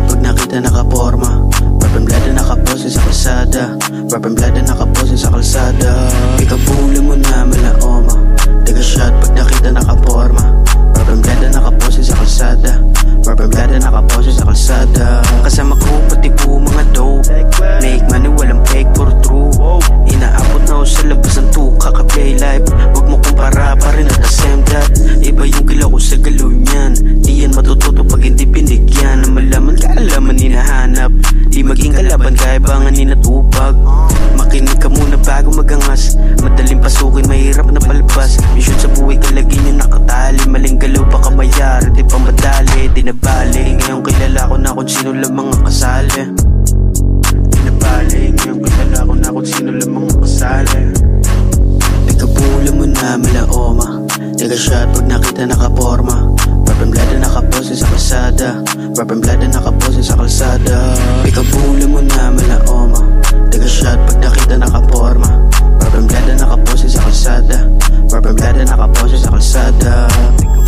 pag nakita nakaporma. Papemblada nakapose sa kalsada. Papemblada nakapose sa kalsada. Ikabula mo na malaoma. Take a shot pag nakita nakaporma. Papemblada nakapose sa kalsada. Papemblada nakapose sa kalsada. Kasama ko pati po mga dope. Make money walang fake for true. Inaabot na ako sa labas ng tuka ka-play life. Huwag mo kumpara pa rin at the same that. Iba yung kilaw ko sa galaw niyan. Di yan matututo pag hindi binigyan. Na malaman kaalaman hinahanap. Di maging kalaban kaibangan ninatupag. Makinig ka muna bago magangas. Madaling pasukin mahirap na palabas. Mission sa buhay kalagi nyo nakatali. Maling galaw baka mayari di pa madali. Di nabali ngayon kilala ko na kung sino lang mga kasali. Di nabali ngayon kilala ko na kung sino lang mga kasali. Ikabula mo na malaoma. Take a shot pag nakita nakaporma. Papemblada nakapose sa kalsada. Papemblada nakapose sa kalsada. Ikabula mo na malaoma. Take a shot pag nakita nakaporma. Papemblada nakapose sa kalsada. Papemblada nakapose sa kalsada.